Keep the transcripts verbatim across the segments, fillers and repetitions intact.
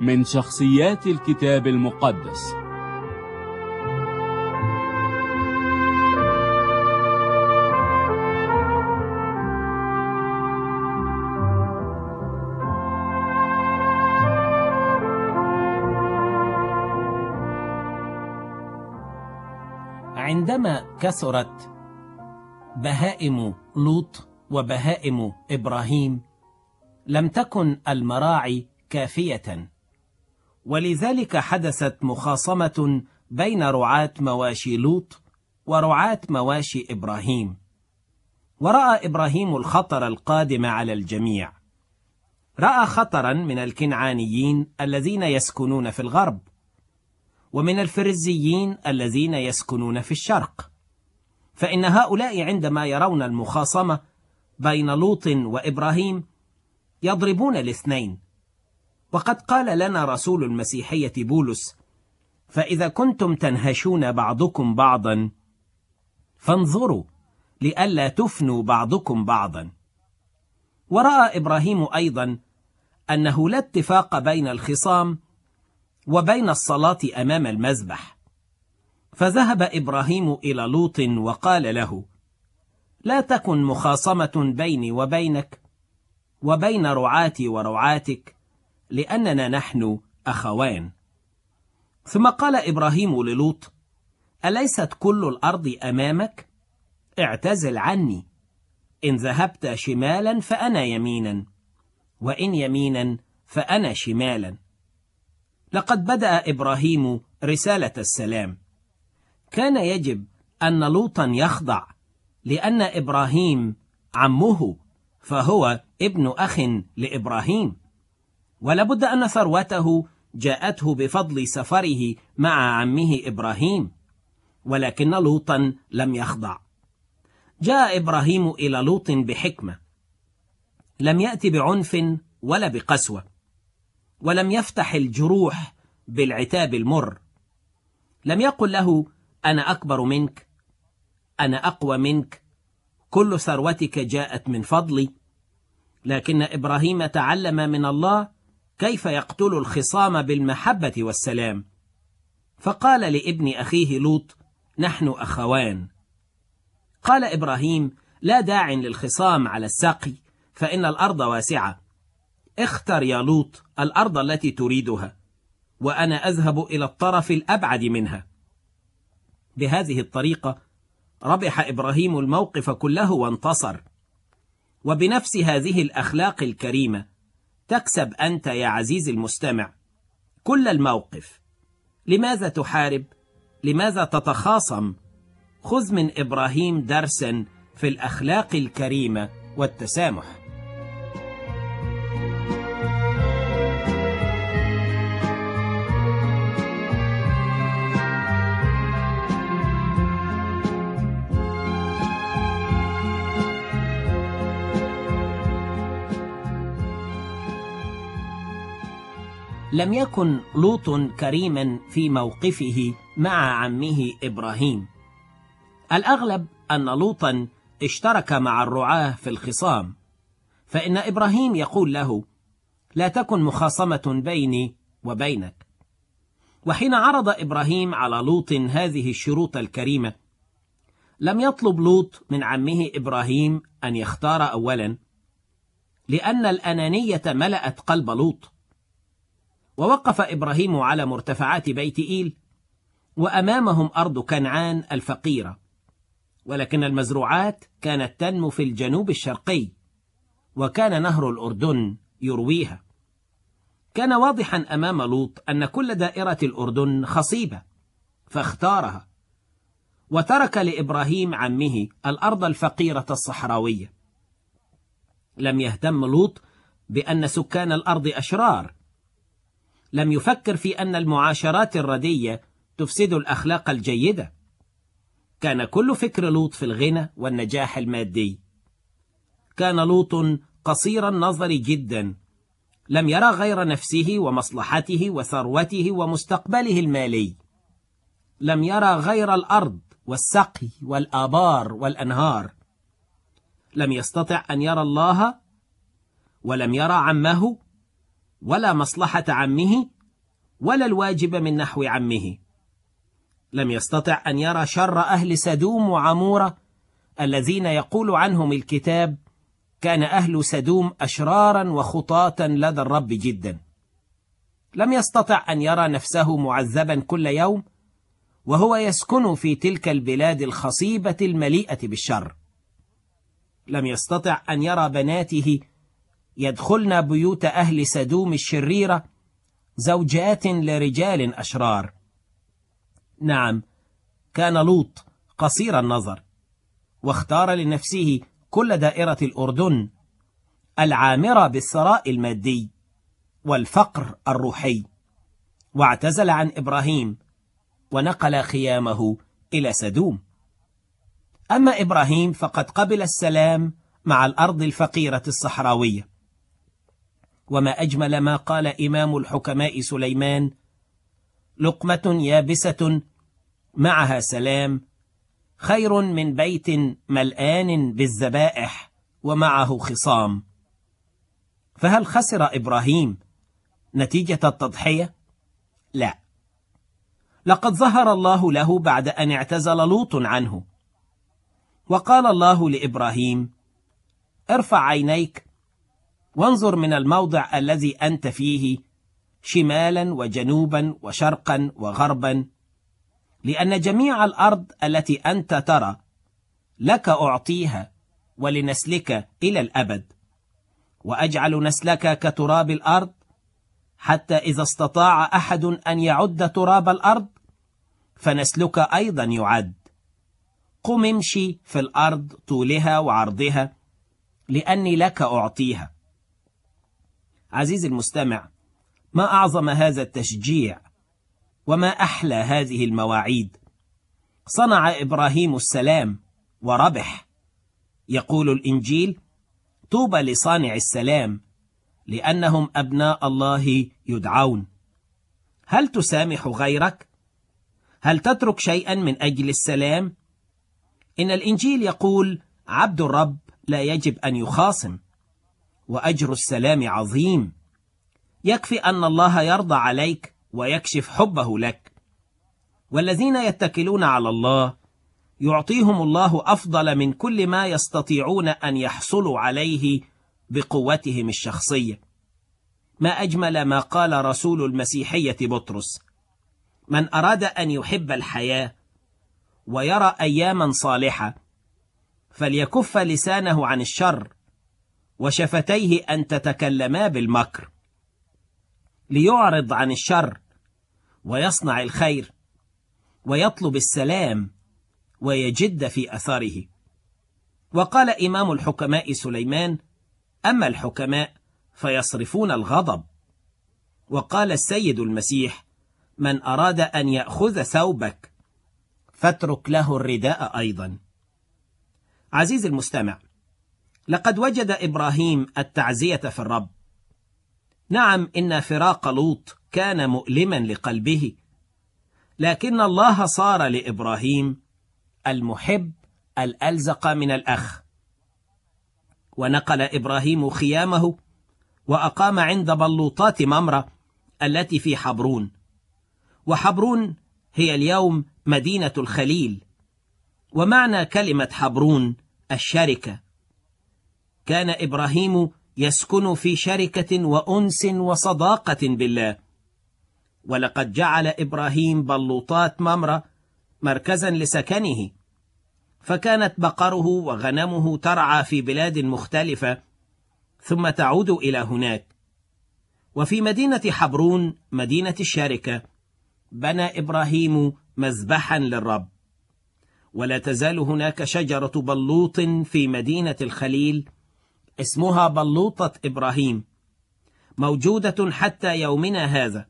من شخصيات الكتاب المقدس. عندما كثرت بهائم لوط وبهائم إبراهيم لم تكن المراعي كافية، ولذلك حدثت مخاصمة بين رعاة مواشي لوط ورعاة مواشي إبراهيم. ورأى إبراهيم الخطر القادم على الجميع. رأى خطرا من الكنعانيين الذين يسكنون في الغرب، ومن الفرزيين الذين يسكنون في الشرق، فإن هؤلاء عندما يرون المخاصمة بين لوط وإبراهيم يضربون الاثنين. وقد قال لنا رسول المسيحية بولس: فإذا كنتم تنهشون بعضكم بعضا فانظروا لئلا تفنوا بعضكم بعضا. ورأى إبراهيم أيضا أنه لا اتفاق بين الخصام وبين الصلاة أمام المذبح، فذهب إبراهيم إلى لوط وقال له: لا تكن مخاصمة بيني وبينك وبين رعاتي ورعاتك، لأننا نحن أخوان. ثم قال إبراهيم للوط: أليست كل الأرض أمامك؟ اعتزل عني، إن ذهبت شمالا فأنا يمينا، وإن يمينا فأنا شمالا. لقد بدأ إبراهيم رسالة السلام. كان يجب أن لوطا يخضع، لأن إبراهيم عمه، فهو ابن أخ لإبراهيم، ولابد أن ثروته جاءته بفضل سفره مع عمه إبراهيم، ولكن لوطا لم يخضع. جاء إبراهيم إلى لوط بحكمة، لم يأتي بعنف ولا بقسوة، ولم يفتح الجروح بالعتاب المر. لم يقل له: أنا أكبر منك، أنا أقوى منك، كل ثروتك جاءت من فضلي. لكن إبراهيم تعلم من الله كيف يقتل الخصام بالمحبة والسلام، فقال لابن أخيه لوط: نحن أخوان. قال إبراهيم: لا داع للخصام على السقي، فإن الأرض واسعة. اختر يا لوط الأرض التي تريدها، وأنا أذهب إلى الطرف الأبعد منها. بهذه الطريقة ربح إبراهيم الموقف كله وانتصر. وبنفس هذه الأخلاق الكريمة تكسب أنت يا عزيزي المستمع كل الموقف. لماذا تحارب؟ لماذا تتخاصم؟ خذ من إبراهيم درسا في الأخلاق الكريمة والتسامح. لم يكن لوط كريما في موقفه مع عمه إبراهيم. الأغلب أن لوطا اشترك مع الرعاة في الخصام، فإن إبراهيم يقول له: لا تكن مخاصمة بيني وبينك. وحين عرض إبراهيم على لوط هذه الشروط الكريمة، لم يطلب لوط من عمه إبراهيم أن يختار أولا، لأن الأنانية ملأت قلب لوط. ووقف إبراهيم على مرتفعات بيت إيل، وأمامهم أرض كنعان الفقيرة، ولكن المزروعات كانت تنمو في الجنوب الشرقي، وكان نهر الأردن يرويها. كان واضحا أمام لوط أن كل دائرة الأردن خصيبة، فاختارها، وترك لإبراهيم عمه الأرض الفقيرة الصحراوية. لم يهتم لوط بأن سكان الأرض أشرار، لم يفكر في أن المعاشرات الردية تفسد الأخلاق الجيدة. كان كل فكر لوط في الغنى والنجاح المادي. كان لوط قصير النظر جدا، لم يرى غير نفسه ومصلحته وثروته ومستقبله المالي. لم يرى غير الأرض والسقي والآبار والأنهار. لم يستطع أن يرى الله، ولم يرى عمه، ولا مصلحة عمه ولا الواجب من نحو عمه. لم يستطع أن يرى شر أهل سدوم وعمورة الذين يقول عنهم الكتاب: كان أهل سدوم أشرارا وخطاة لدى الرب جدا. لم يستطع أن يرى نفسه معذبا كل يوم وهو يسكن في تلك البلاد الخصيبة المليئة بالشر. لم يستطع أن يرى بناته يدخلن بيوت أهل سدوم الشريرة زوجات لرجال أشرار. نعم، كان لوط قصير النظر، واختار لنفسه كل دائرة الأردن العامرة بالثراء المادي والفقر الروحي، واعتزل عن إبراهيم ونقل خيامه إلى سدوم. أما إبراهيم فقد قبل السلام مع الأرض الفقيرة الصحراوية. وما أجمل ما قال إمام الحكماء سليمان: لقمة يابسة معها سلام خير من بيت ملآن بالذبائح ومعه خصام. فهل خسر إبراهيم نتيجة التضحية؟ لا، لقد ظهر الله له بعد أن اعتزل لوط عنه، وقال الله لإبراهيم: ارفع عينيك وانظر من الموضع الذي أنت فيه شمالا وجنوبا وشرقا وغربا، لأن جميع الأرض التي أنت ترى لك أعطيها ولنسلك إلى الأبد، وأجعل نسلك كتراب الأرض، حتى إذا استطاع أحد أن يعد تراب الأرض فنسلك أيضا يعد. قم امشي في الأرض طولها وعرضها، لأني لك أعطيها. عزيزي المستمع، ما أعظم هذا التشجيع وما أحلى هذه المواعيد. صنع إبراهيم السلام وربح. يقول الإنجيل: طوبى لصانع السلام لأنهم أبناء الله يدعون. هل تسامح غيرك؟ هل تترك شيئا من أجل السلام؟ إن الإنجيل يقول: عبد الرب لا يجب أن يخاصم، وأجر السلام عظيم. يكفي أن الله يرضى عليك ويكشف حبه لك. والذين يتكلون على الله يعطيهم الله أفضل من كل ما يستطيعون أن يحصلوا عليه بقوتهم الشخصية. ما أجمل ما قال رسول المسيحية بطرس: من أراد أن يحب الحياة ويرى أياما صالحة فليكف لسانه عن الشر وشفتيه أن تتكلما بالمكر، ليعرض عن الشر ويصنع الخير ويطلب السلام ويجد في أثره. وقال إمام الحكماء سليمان: أما الحكماء فيصرفون الغضب. وقال السيد المسيح: من أراد أن يأخذ ثوبك فاترك له الرداء أيضا. عزيزي المستمع، لقد وجد إبراهيم التعزية في الرب. نعم، إن فراق لوط كان مؤلما لقلبه، لكن الله صار لإبراهيم المحب الألزق من الأخ. ونقل إبراهيم خيامه وأقام عند بلوطات ممرة التي في حبرون. وحبرون هي اليوم مدينة الخليل، ومعنى كلمة حبرون الشركة. كان إبراهيم يسكن في شركة وأنس وصداقة بالله. ولقد جعل إبراهيم بلوطات ممرة مركزا لسكنه، فكانت بقره وغنمه ترعى في بلاد مختلفة ثم تعود إلى هناك. وفي مدينة حبرون مدينة الشركة بنى إبراهيم مذبحا للرب. ولا تزال هناك شجرة بلوط في مدينة الخليل اسمها بلوطة إبراهيم، موجودة حتى يومنا هذا،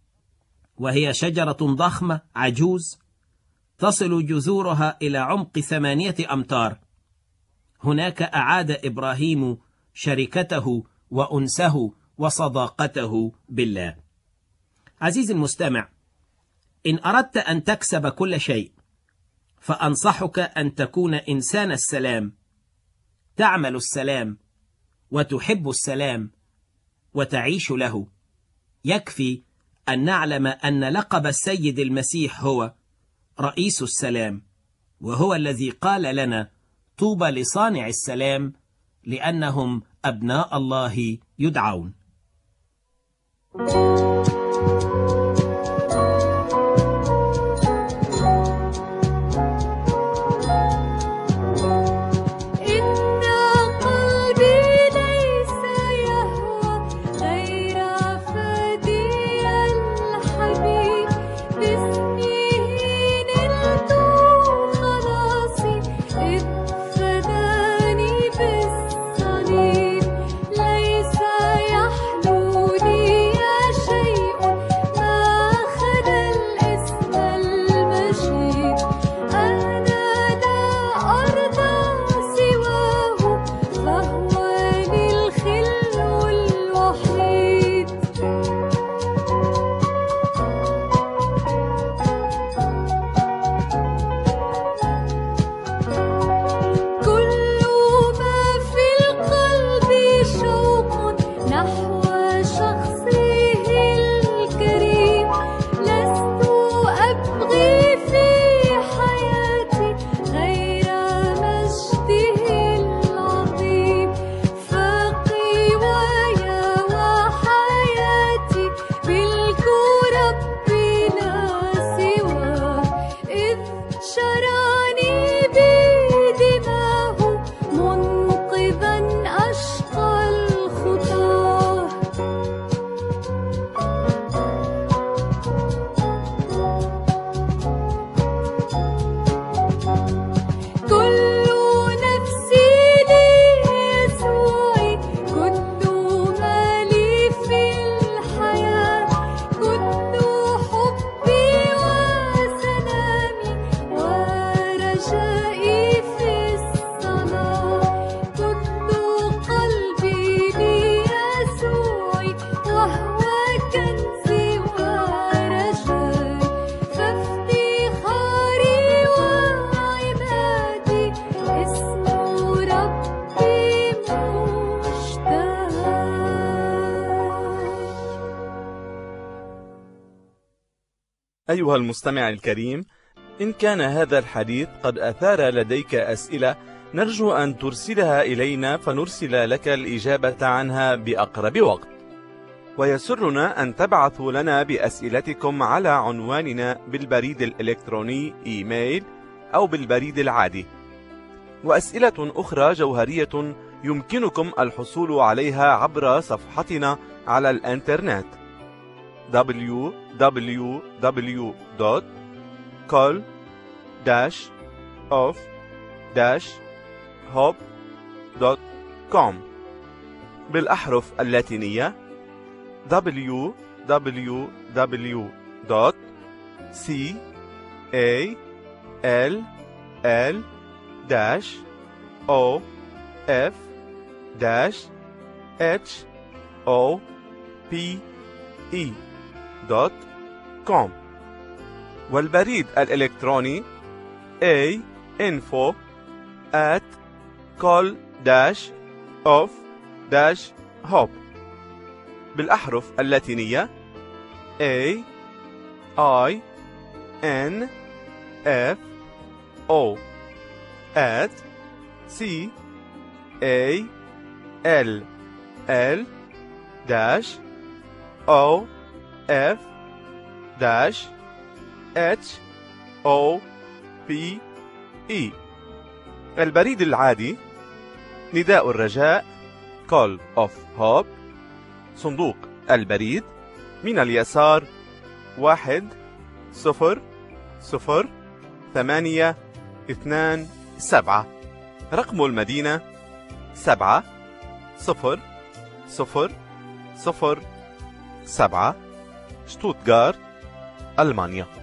وهي شجرة ضخمة عجوز تصل جذورها إلى عمق ثمانية أمتار. هناك أعاد إبراهيم شركته وأنسه وصداقته بالله. عزيزي المستمع، إن أردت أن تكسب كل شيء فأنصحك أن تكون إنسان السلام، تعمل السلام وتحب السلام وتعيش له. يكفي أن نعلم أن لقب السيد المسيح هو رئيس السلام، وهو الذي قال لنا: طوبى لصانع السلام لأنهم أبناء الله يدعون. أيها المستمع الكريم، إن كان هذا الحديث قد أثار لديك أسئلة نرجو أن ترسلها إلينا فنرسل لك الإجابة عنها بأقرب وقت. ويسرنا أن تبعثوا لنا بأسئلتكم على عنواننا بالبريد الإلكتروني إيميل أو بالبريد العادي. وأسئلة أخرى جوهرية يمكنكم الحصول عليها عبر صفحتنا على الإنترنت دبليو دبليو دبليو دوت كول داش اوف داش هوب دوت كوم بالأحرف اللاتينية دبليو دبليو دبليو دوت سي إيه إل إل داش أو إف داش إتش أو بي إي دوت كوم والبريد الإلكتروني a info at call dash of dash hop بالأحرف اللاتينية A I N F O at C A L L dash O F dash H O P E. البريد العادي نداء الرجاء Call of Hope، صندوق البريد من اليسار واحد صفر صفر ثمانية اثنان سبعة، رقم المدينة سبعة صفر صفر صفر سبعة، شتوتغارت، ألمانيا.